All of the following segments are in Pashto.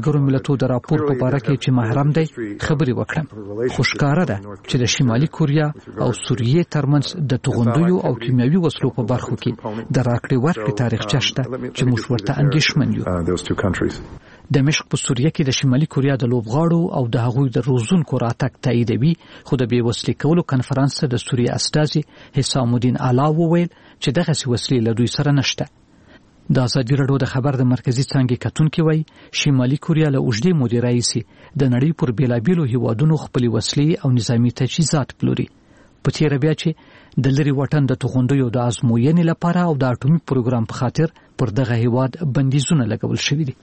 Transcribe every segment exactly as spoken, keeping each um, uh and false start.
ملګرو ملتونو د راپور په اړه کې چې محرم دی خبري وکړم. خو ښکاره ده چې د شمالي کوریا او سوریې ترمنځ د توغندیو او کیمیاوي وسلو په برخو کې د راکړې ورکړې تاریخچه شته چې موږ ورته اندېښمن یو. دمشق په سوریه کې د شمالي کوریا د لوبغاړو او د هغوی د روزونکو راتګ تاییدوي، خو د بې وسلې کولو کنفرانس د سوریه استازي حسام الدین اعلی وویل چې دغه وسلې له دوی سره نشته. د ازادي راډیو د خبر د مرکزی څانګې کتونکي وایي شمالي کوریا له اوږدې مودې راهیسې د نړۍ پر بیلابیلو هیوادونو خپلې وسلې او نظامي تجهیزات پلوري. په تیره بیا چې د لري وطن د توغندیو د ازموینې لپاره او د اټومي پروګرام په خاطر پر دغه هیواد بندیزونه لګول شوي دي.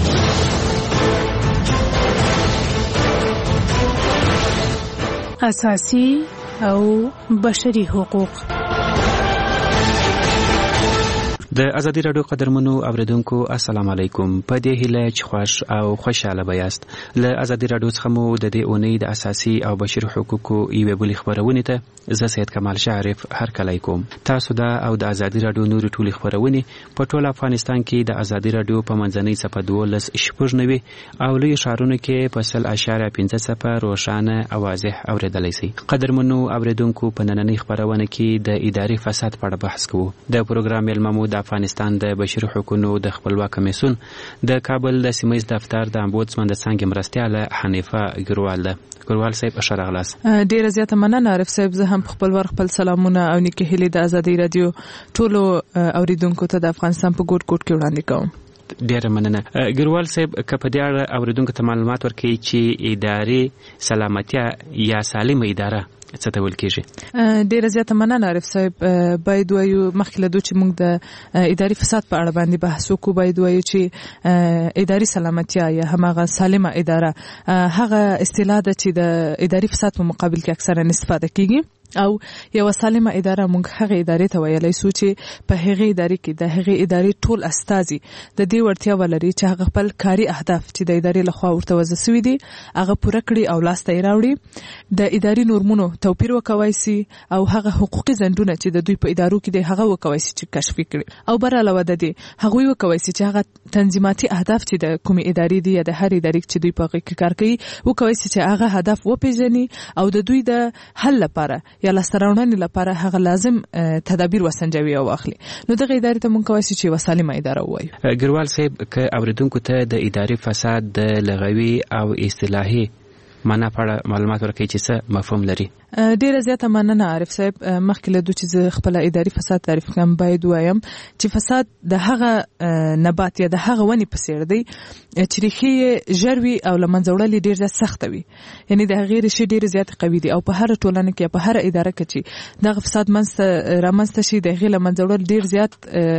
اساسي او بشري حقوق. د ازادي راډیو قدرمنو اوریدونکو السلام علیکم. په دې هیله چې خوښ او خوشاله بیاست. له ازادي راډیو څخه مو د دې اونۍ د اساسي او بشري حقوقو یوې بلې خبرونه ته زه سید کمال شعرف هرکلی کوم. تاسو دا او د ازادي راډیو نورې ټولې خبرونه په ټول افغانستان کې د ازادي راډیو په منځنۍ صفحه دولس شپږ نوي او لوی ښارونو کې په سل اشاریه پنځه صفر روښانه او واضح اوریدلای شئ. قدرمنو اوریدونکو په نننۍ خبرونه کې د اداري فساد په اړه بحث کوو. د پروګرام ملممو د افغانستان د بشري حقوقو د خپلواک کمیسیون د کابل د سیمایي دفتر د امبودسمن د څنګه مرستياله حنیفه ګروال ده. ګروال صاحب اشاره غلاس. ډیره زیاته مننه عارف صاحب. زه هم خپل ور خپل سلامونه او نیکه هلي د ازادي رادیو ټولو اوریدونکو ته د افغانستان په ګوټ ګوټ کې وړاندې کوم. ډیره مننه ګروال صاحب. کله په دې اړه اوریدونکو ته معلومات ورکړي چې اداري سلامتیا یا سالمه اداره څه ته ویل کېږي؟ ډیره زیاته مننه عارف صاحب. باید وایو مخکې له دوی چې موږ د اداري فساد په اړه باندې بحث وکړو، باید وایو چې اداري سلامتیا یا هماغه سالمه اداره هغه اصطلاح ده چې د اداري فساد په مقابل کې اکثرا استفاده کیږي او یو سالمه اداره موږ هغه ادارې ته ویلای سو چې په هغه ادارې کې د هغه ادارې ټول استازي د دې ورتیا ولري چې هغه خپل کاري اهداف چې د ادارې لخوا ورته وضع شوي دي هغه پوره کړي او لاس ته راوړي. د اداري نورمونو توپیر وکوي سي او هغه حقوقي ځندونه چې د دوی په ادارو کې د هغه وکوي سي چې کشف کړي او بر علاوه د دې هغه وکوي سي چې هغه تنظیماتي اهداف چې د کومې ادارې دي یا د هر ادارې چې دوی په کې کار کوي وکوي سي چې هغه هدف وپیژني او د دوی د حل لپاره یا لاسته لپاره هغه لازم تدابیر وسنجوي او اخلي. نو دغه ادارې ته مونږ کوي چې وسالمه اداره وایي. ګروال صاحب که اوریدونکو ته د اداري فساد د لغوي او اصطلاحي معنا په اړه معلومات ورکړي چې څه مفهوم لري؟ ډیره زیاته مننه عارف صاحب. مخکې له دوی چې خپل اداري فساد تعریف کوم باید وایم چې فساد د هغه نبات یا د هغه ونی په څیر دی چې ریښې ژروي او لمنځه وړل ډیر زیات سخت وي، یعنی د هغه ریښې ډیر زیات قوي دي او په هر ټولنه کې په هر اداره کې چې دغه فساد منځته رامنځته شي د هغه لمنځه وړل ډیر زیات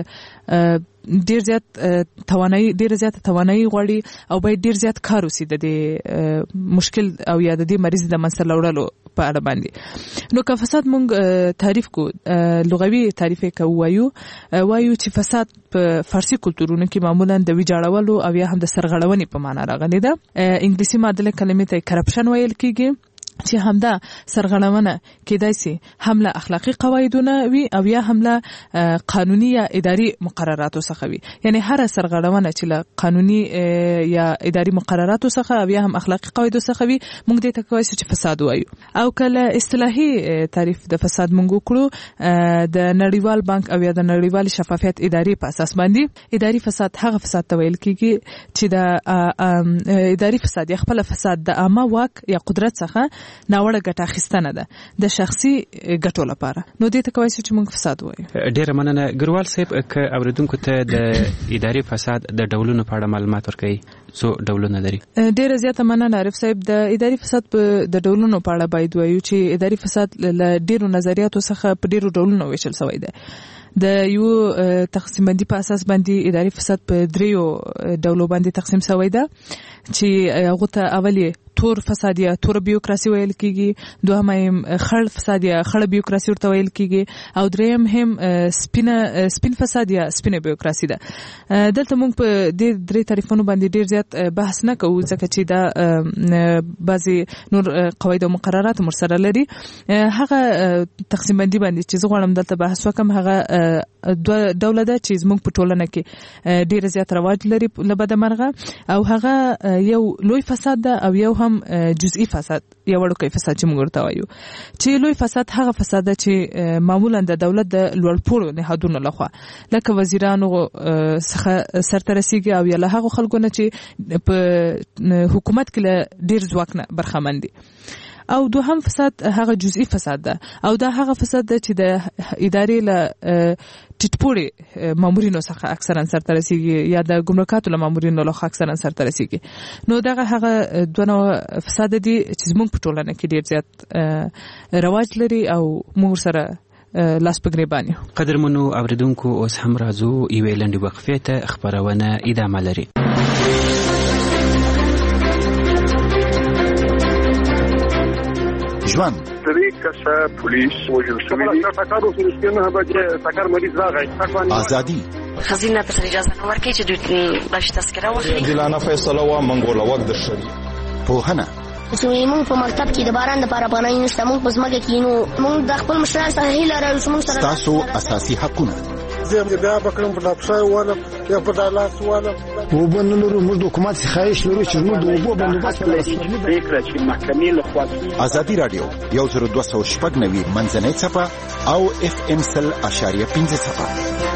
ډیر زیات توانایي ډیر زیات توانایي غواړي او باید ډیر زیات کار وشي د دې مشکل او یا د دې مریض د منځته وړلو په اړه باندې. نو که فساد مونږ تعریف کو لغوي تعریف کوو وایو وایو چې فساد په فارسی کلتورونو کې معمولا د ویجاړولو او یا هم د سرغړونې په معنا راغلی ده. انګلیسي معادله کلمې ته کرپشن ویل کېږي چې همدا سرغړونه کېدای شي حمله اخلاقی قواعدونه وي او یا حمله قانوني یا اداري مقرراتو څخه وي. یعنی هر سرغړونه چې له قانوني یا اداري مقرراتو څخه او یا هم اخلاقی قواعدو څخه وي موږ دې ته کوي چې فساد وایو. او کله اصطلاحي تعریف د فساد موږ وکړو د نړیوال بانک او یا د نړیوال شفافیت اداري په اساس باندې اداري فساد هغه فساد ته ویل کېږي چې د اداري فساد یا خپل فساد د عامه واک یا قدرت څخه ناوړه ګټه اخیستنه ده د شخصي ګټو لپاره. نو دې ته کوي چې موږ فساد وایو. ډیره مننه ګروال صاحب. که اوریدونکو ته د اداري فساد د ډولونو په اړه معلومات ورکړي څو ډولونه لري؟ ډیره زیاته مننه عارف صاحب. د اداري فساد په د ډولونو په اړه باید وایو چې اداري فساد له ډیرو نظریاتو څخه په ډیرو ډولونو ویشل شوی دی. د یو تقسیم بندي په اساس باندې اداري فساد په دریو ډولو باندې تقسیم شوی دی چې هغه ته اولی تور فساد یا تور بیوکراسي ویل کیږي، دوهم هم خړ فساد یا خړ بیوکراسي ورته ویل کیږي، او دریم هم سپینه سپین فساد یا سپینه بیوکراسي ده. دلته موږ په دې درې تعریفونو باندې ډیر زیات بحث نه کوو ځکه چې دا بعضي نور قواعد او مقررات مرسره لري. هغه تقسیم بندي باندې چې زه غواړم دلته بحث وکم هغه دوه ډوله ده چې زموږ په ټولنه کې ډیر زیات رواج لري له بده مرغه، او هغه یو لوی فساد ده او یو هم جزئی فساد، یو وړوکی فساد چې موږ ورته وایو. چې لوی فساد هغه فساد ده چې معمولا د دولت د لوړپوړو نهادونو لخوا لکه وزیرانو څخه سرته رسیږي او یا له هغو خلکو نه چې په حکومت کې له ډیر ځواک نه برخمن دي. او دوهم فساد هغه جزئی فساد ده، او دا هغه فساد ده چې د ادارې له ټیټپوړي مامورینو څخه اکثرا سرته رسیږي یا د ګمرکاتو له مامورینو لخوا اکثرا سرته رسیږي. نو دغه هغه دوه نوع فساد دي چې زموږ په ټولنه کې ډیر زیات رواج لري او موږ سره لاس په ګریبان یو. قدرمنو اوریدونکو، اوس هم راځو یوې لنډې وقفې ته، خپرونه ادامه لري. ژوند درې کسه پولیس وژل شوي دي. ټکر وشو چې نه به ټکر مریض راغی. ازادي خزینه ته اجازه نه ورکړي چې دوی بش تذکره واخلي. عادلانه فیصله و منګول وخت درشي. پوهنه چې موږ په مکتب کې د باران د لپاره پناه نشته، موږ په ځمکه کې نو موږ د خپل مشرانو سره هیله لرو چې موږ سره تاسو اساسي حقونه زه بیا بکرم په لپسای وانه یا په دالاس وانه وبنلو موږ د حکومت خواهش لرو چې موږ د وبو بندوبست پریکړه چې محکمې لخوا. ازادي رادیو یو زر دوه سوه شپږ نوي منځنۍ څپه او اف ام سل اشاریه پنځه څپه.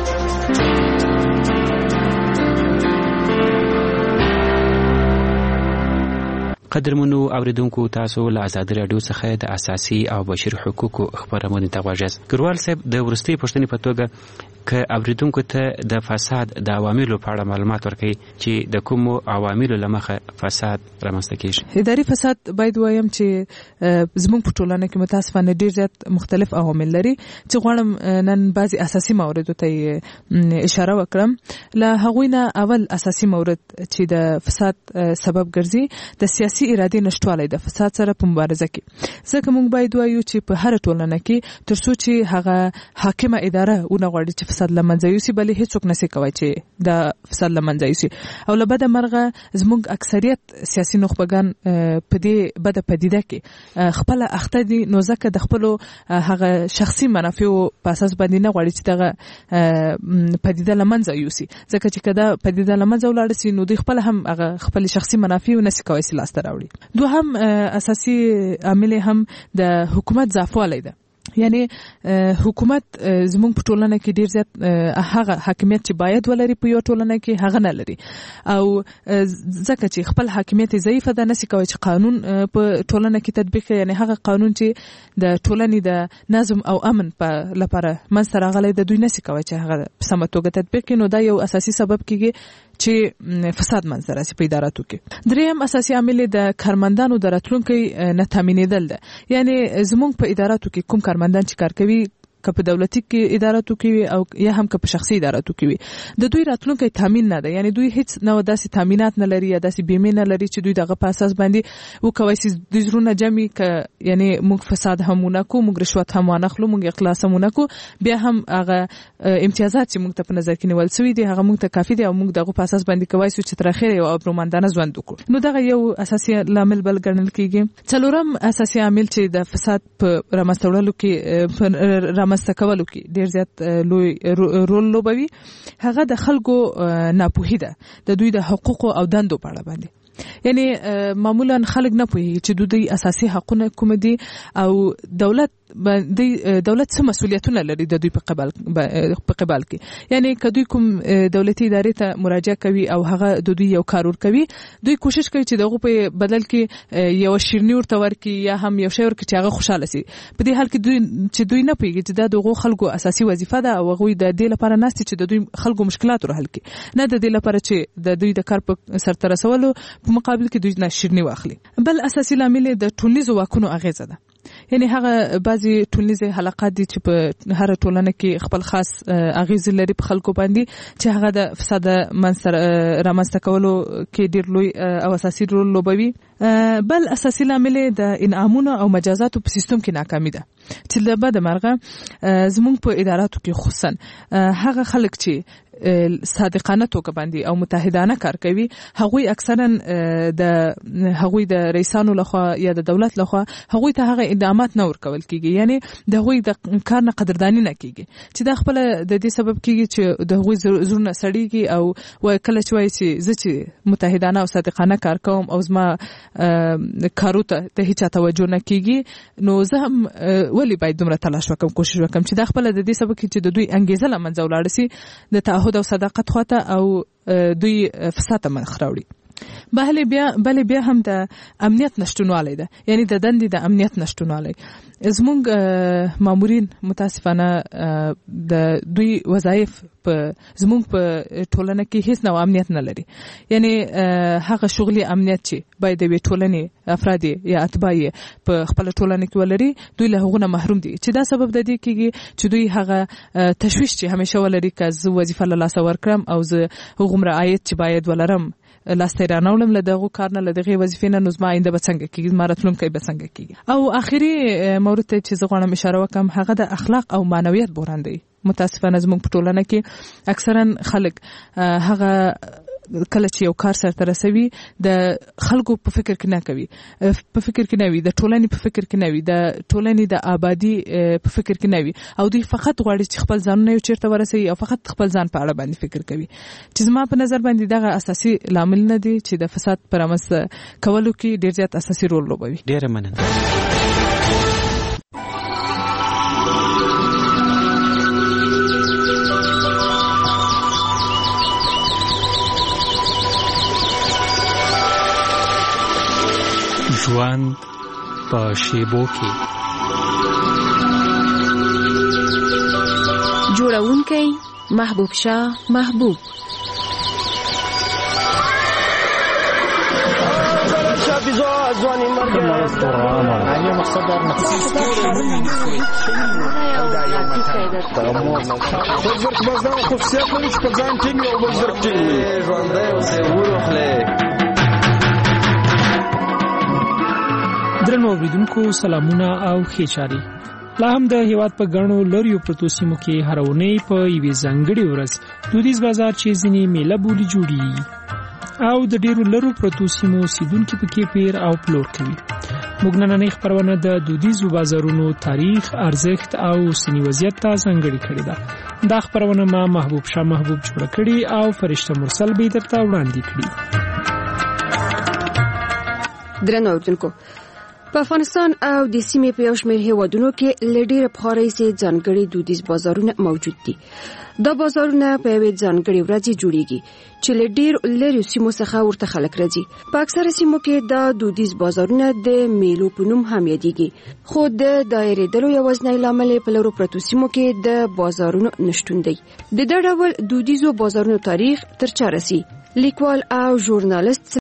قدرمنو اوریدونکو، تاسو له ازادي رادیو څخه د اساسي او بشري حقوقو خبرونه ته غواړئ. ګروال صاحب، د ورستي پښتني په توګه که اوریدونکو ته د فساد د عواملو په اړه معلومات ورکړي چې د کومو عواملو لمخه فساد رامنځته کیږي. اداري فساد باید وایم چې زموږ په ټولنه کې متاسفانه ډیر زیات مختلف عوامل لري چې غواړم نن بعضي اساسي موردو ته اشاره وکړم. له هغوی نه اول اساسي مورد چې د فساد سبب ګرځي د سیاسي ارادې نشټوالی د فساد سره په مبارزه کې. ځکه موږ باید وایو چې په هر ټولنه کې ترڅو چې هغه حاکمه اداره ونه غواړي چې فساد لمنځه یوسي، بلې هیڅوک نشي کوي چې د فساد لمنځه یوسي. او له بده مرغه زموږ اکثریت سیاسي نخبگان په دې بده پدیده کې خپل اخته دي، نو ځکه د خپل هغه شخصي منافعو په اساس باندې نه غواړي چې دغه پدیده لمنځه یوسي. ځکه چې کله پدیده لمنځه ولاړ سي نو دوی خپل هم هغه خپل شخصي منافع نشي کوي سلاست راوړي. دوهم اساسي عامل هم د حکومت ضعفوالی ده. یعنی حکومت زموږ په ټولنه کې ډیر زیات هغه حاکمیت چې باید ولري په یو ټولنه کې هغه نه لري، او ځکه چې خپل حاکمیت ضعیف ده نشي کوي چې قانون په ټولنه کې تطبیق، یعنی هغه قانون چې د ټولنې د نظم او امن په لپاره منځته راغلی د دوی نشي کوي چې هغه په سمه توګه تطبیق کړي. نو دا یو اساسي سبب کیږي چې فساد منځته راسي په اداراتو کې. دریم اساسي عامل د کارمندانو د راتلونکي نه تامینېدل ده. یعنی زموږ په اداراتو کې کوم کارمندان چې کار کوي، که په دولتي کې اداراتو کې وي او یا هم که په شخصي اداراتو کې وي، د دوی راتلونکي تامین نه ده. یعنی دوی هیڅ نو داسې تامینات نه لري یا داسې بیمه نه لري چې دوی دغه په اساس باندې وکوي چې د زرونه جمع ک یعنی موږ فساد همونه کو، موږ رشوت هم ونخلو، موږ اخلاص همونه کو، بیا هم هغه امتیازات چې موږ ته په نظر کې نیول شوی دي هغه موږ ته کافي دي او موږ دغه په اساس باندې کوي چې تر اخره یو ابرومندانه ژوند وکړو. نو دغه یو اساسي عامل بل ګڼل کیږي. څلورم اساسي عامل چې د فساد په رامنځته کې رامنځته کولو کې ډیر زیات لوی رول لوبوي، هغه د خلکو ناپوهي ده د دوی د حقوقو او دندو په اړه باندې. یعنی معمولا خلک نه پوهیږي چې دوی اساسي حقونه کوم دي او دولت باندې دولت څه مسؤلیتونه لري د دوی په قبال په قبال کې. یعنی کدوې کوم دولتي ادارې ته مراجعه کوي او هغه د دوی یو کار ور کوي، دوی کوشش کوي چې دغه په بدل کې یو شیرنی ورته ورکړي یا هم یو شی ورکړي چې هغه خوشاله شي. په دې حال کې دوی چې دوی نه پوهیږي چې دا دغه خلکو اساسي وظیفه ده او هغه د دې لپاره ناست چې د دوی خلکو مشکلات ور حل کړي، نه د دې لپاره چې د دوی د کار په سرته رسولو په مقابل کې دوی نه شیرنی واخلي. بل اساسي لامل د ټولنیزو واکونو اغیزه ده. یعنی هغه بعضي ټولنیزه حلقات دي چې په هر ټولنه کې خپل خاص اغیز لري په خلکو باندې چې هغه د فساد منصر رامنځته کولو کې ډیر لوی او اساسي رول لوبوي. بل اساسي لامل د انعامونو او مجازاتو په سیستم کې ناکامي ده چې د بده مرغه زموږ په اداراتو کې خصوصا هغه خلک چې صادقانه توګه باندې او متحدانه کار کوي هغوی اکثرا د هغوی د رئیسانو لخوا یا د دولت لخوا هغوی ته هغه اقدامات نه ورکول کیږي، یعنی د هغوی د کار نه قدردانی نه کیږي چې دا خپل د دې سبب کیږي چې د هغوی زړونه سړیږي او کله چې وایي چې زه چې متحدانه او صادقانه کار کوم او زما کارو ته د هیڅ توجه نه کیږي نو زه هم ولی باید دومره تلاش وکم کوشش وکم چې دا خپل د دې سبب چې د دوی انګیزه لمنځه ولاړ شي د تعهد او صداقت خواته او دوی فساد ته مخ راوړي. بهله بیا بل بیا هم د امنیت نشټونوالی ده، یعنی د دندې د امنیت نشټونوالی. زموږ مامورین متاسفانه د دوی وظایف په زموږ په ټولنه کې هیڅ نوع امنیت نه لري، یعنی هغه شغلي امنیت چې باید د ټولنې افراد یا اتباع په خپل ټولنه کې ولري دوی له هغه محروم دي چې دا سبب د دې کېږي چې دوی هغه تشویش چې همیشه ولري که زه وظیفه له لاسه ورکړم او زه هغومره عاید چې باید ولرم لاسته رانولم له دغه کار نه له دغه وظیفې نه نو زما آینده به څنګه کېږي، زما راتلونکی به څنګه کېږي. او آخري مورد ته چې زه غواړم اشاره وکړم هغه د اخلاق او معنویت بحران دی. متاسفانه زموږ په ټولنه کې اکثرا خلک هغه کله چې یو کار سرته رسوي د خلکو په فکر کې نه کوي، په فکر کې نه وي، د ټولنې په فکر کې نه وي، د ټولنې د آبادی په فکر کې نه وي او دوی فقط غواړي چې خپل ځانونه یو چیرته ورسوي او فقط خپل ځان په اړه باندې فکر کوي چې زما په نظر باندې دغه اساسي لامل نه دی چې د فساد پر رامنځته کولو کې ډیر زیات اساسي رول لوبوي. ډیره مننه. ژوند په شیبو کې جوړونکی محبوب شاه محبوب درنو اوریدونکو سلامونه او ښې چارې. لا هم د هیواد په ګڼو لریو پرتو سیمو کې هره اونۍ په یوې ځانګړې ورځ دودیز بازار چې ځینې میله بولي جوړیږي او د ډیرو لرو پرتو سیمو اوسیدونکي پکې پیر او پلور کوي. موږ نننۍ خپرونه د دودیزو بازارونو تاریخ، ارزښت او اوسني وضعیت ته ځانګړې کړې ده. دا خپرونه ما محبوب شاه محبوب جوړه کړې او فرشته مرسل به یې درته وړاندې کړي. درنو اوریدونکو، په افغانستان او د سیمې په یو شمېر هیوادونو کې له ډېره پخوا راهیسې ځانګړي دودیز بازارونه موجود دي. دا بازارونه په یوې ځانګړې ورځ جوړیږي چې له ډېر لرې سیمو څخه ورته خلک راځي. په اکثره سیمو کې دا دودیز بازارونه د میلو په نوم هم یادېږي، خو د دایرېدلو یوازینی لامل په لرو پرتو سیمو کې د بازارونو نشتون دی. د دې ډول دودیزو بازارونو تاریخ تر چا رسي؟ لیکوال او ژورنالیست